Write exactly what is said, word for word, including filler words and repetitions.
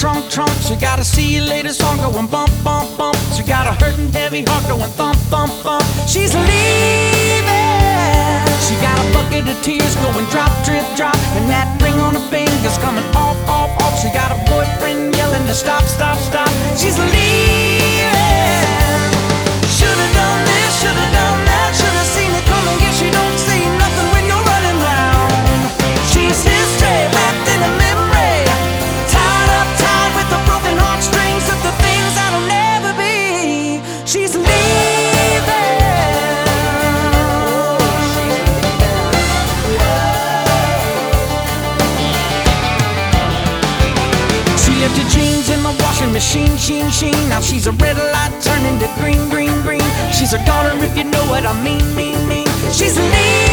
trunk, trunk. She got a see you later song going bump, bump, bump. She got a hurting heavy heart going thump, thump, thump. She's leaving. She got a bucket of tears going drop, drip, drop. And that ring on her finger's coming off, off, off. She got a boyfriend yelling to stop, stop, stop. She's leaving. Should've done this, should've done that. Should've seen it coming. Guess you don't see nothing when you're running round. She's history left in a memory, tied up tight with the broken heartstrings of the things that'll never be. She's leaving. She left her jeans in the washing machine, sheen, sheen. Now she's a red light turning to green, green, green. She's a goner if you know what I mean, mean, mean. She's leaving.